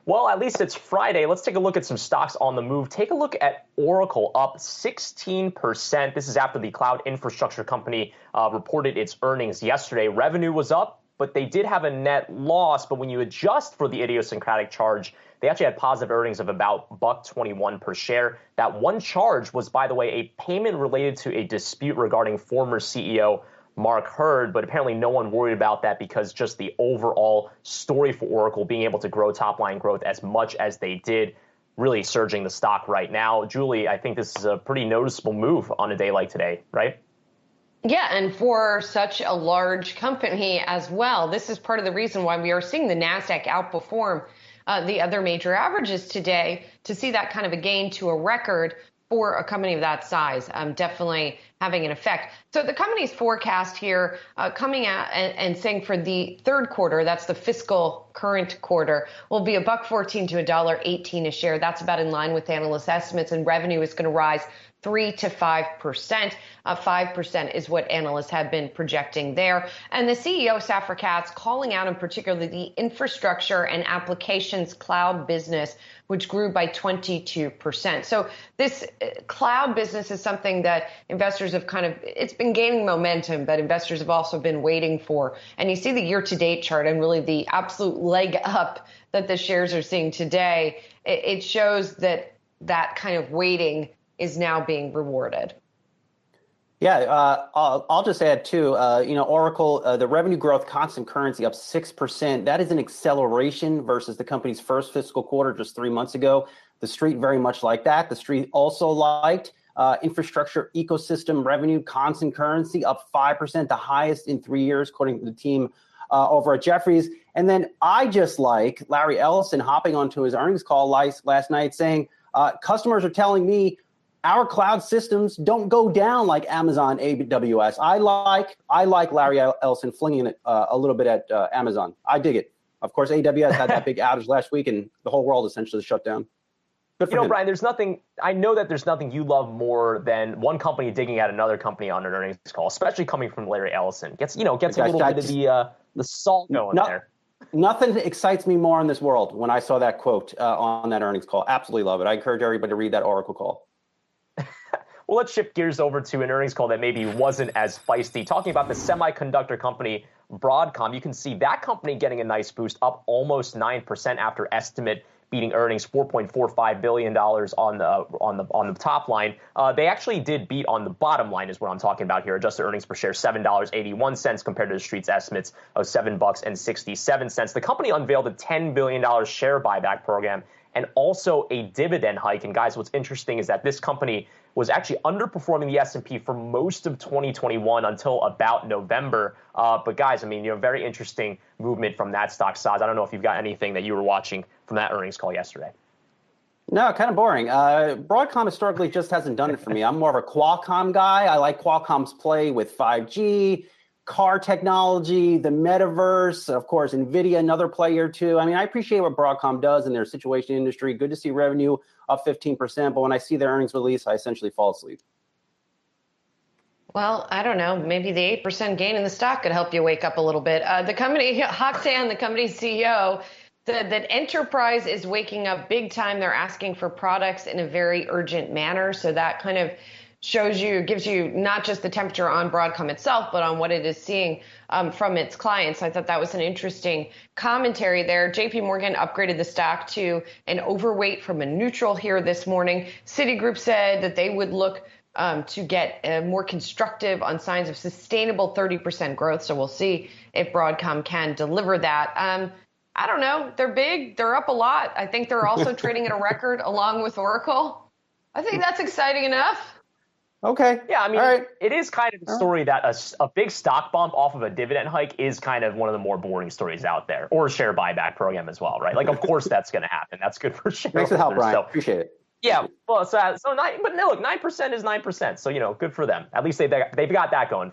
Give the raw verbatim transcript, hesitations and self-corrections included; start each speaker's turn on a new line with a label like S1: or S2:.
S1: Well, at least it's Friday. Let's take a look at some stocks on the move. Take a look at Oracle, up sixteen percent. This is after the cloud infrastructure company uh, reported its earnings yesterday. Revenue was up, but they did have a net loss. But when you adjust for the idiosyncratic charge, they actually had positive earnings of about one dollar twenty-one per share. That one charge was, by the way, a payment related to a dispute regarding former C E O Mark Hurd, but apparently no one worried about that because just the overall story for Oracle being able to grow top line growth as much as they did, really surging the stock right now. Julie, I think this is a pretty noticeable move on a day like today, right?
S2: Yeah, and for such a large company as well, this is part of the reason why we are seeing the NASDAQ outperform uh, the other major averages today. To see that kind of a gain to a record for a company of that size, um, definitely having an effect. So the company's forecast here uh, coming out and, and saying for the third quarter, that's the fiscal current quarter, will be a buck fourteen to a dollar eighteen a share. That's about in line with analyst estimates, and revenue is going to rise three to five percent. Uh, five percent is what analysts have been projecting there. And the C E O, Safra Catz, calling out in particular the infrastructure and applications cloud business, which grew by twenty-two percent. So this cloud business is something that investors have kind of, it's been gaining momentum, but investors have also been waiting for. And you see the year-to-date chart and really the absolute leg up that the shares are seeing today. It, it shows that that kind of waiting is now being rewarded.
S3: Yeah, uh, I'll, I'll just add too, uh, you know, Oracle, uh, the revenue growth constant currency up six percent. That is an acceleration versus the company's first fiscal quarter just three months ago. The street very much like that. The street also liked uh, infrastructure ecosystem revenue constant currency up five percent, the highest in three years, according to the team uh, over at Jefferies. And then I just like Larry Ellison hopping onto his earnings call last, last night saying, uh, customers are telling me our cloud systems don't go down like Amazon A W S. I like I like Larry Ellison flinging it uh, a little bit at uh, Amazon. I dig it. Of course, A W S had that big outage last week, and the whole world essentially shut down. Good for
S1: you know,
S3: him.
S1: Brian, there's nothing. I know that there's nothing you love more than one company digging at another company on an earnings call, especially coming from Larry Ellison. Gets you know gets a little bit of the uh, the salt going
S3: no,
S1: there.
S3: Nothing excites me more in this world when I saw that quote uh, on that earnings call. Absolutely love it. I encourage everybody to read that Oracle call.
S1: Well, let's shift gears over to an earnings call that maybe wasn't as feisty. Talking about the semiconductor company Broadcom, you can see that company getting a nice boost, up almost nine percent after estimate beating earnings, four point four five billion dollars on the on the on the top line. Uh, they actually did beat on the bottom line, is what I'm talking about here. Adjusted earnings per share, seven dollars and eighty-one cents compared to the street's estimates of seven bucks and sixty-seven cents. The company unveiled a ten billion dollars share buyback program and also a dividend hike. And guys, what's interesting is that this company was actually underperforming the S and P for most of twenty twenty-one until about November. Uh, but guys, I mean, you know, very interesting movement from that stock size. I don't know if you've got anything that you were watching from that earnings call yesterday.
S3: No, kind of boring. Uh, Broadcom historically just hasn't done it for me. I'm more of a Qualcomm guy. I like Qualcomm's play with five G, car technology, the metaverse, of course, NVIDIA, another player too. I mean, I appreciate what Broadcom does in their situation industry. Good to see revenue up fifteen percent, but when I see their earnings release, I essentially fall asleep.
S2: Well, I don't know. Maybe the eight percent gain in the stock could help you wake up a little bit. Uh, the company, Hock Tan, the company's C E O, said that enterprise is waking up big time. They're asking for products in a very urgent manner. So that kind of shows you, gives you not just the temperature on Broadcom itself, but on what it is seeing um, from its clients. I thought that was an interesting commentary there. J P Morgan upgraded the stock to an overweight from a neutral here this morning. Citigroup said that they would look um, to get uh, more constructive on signs of sustainable thirty percent growth. So we'll see if Broadcom can deliver that. Um, I don't know. They're big. They're up a lot. I think they're also trading at a record along with Oracle. I think that's exciting enough.
S3: Okay.
S1: Yeah, I mean,
S3: right.
S1: It is kind of a story that a, a big stock bump off of a dividend hike is kind of one of the more boring stories out there, or a share buyback program as well, right? Like, of course that's going to happen. That's good for shareholders.
S3: Thanks for the help, Brian.
S1: So,
S3: appreciate it.
S1: Yeah, well, so, so nine, but no, look, nine percent is nine percent. So, you know, good for them. At least they've, they've got that going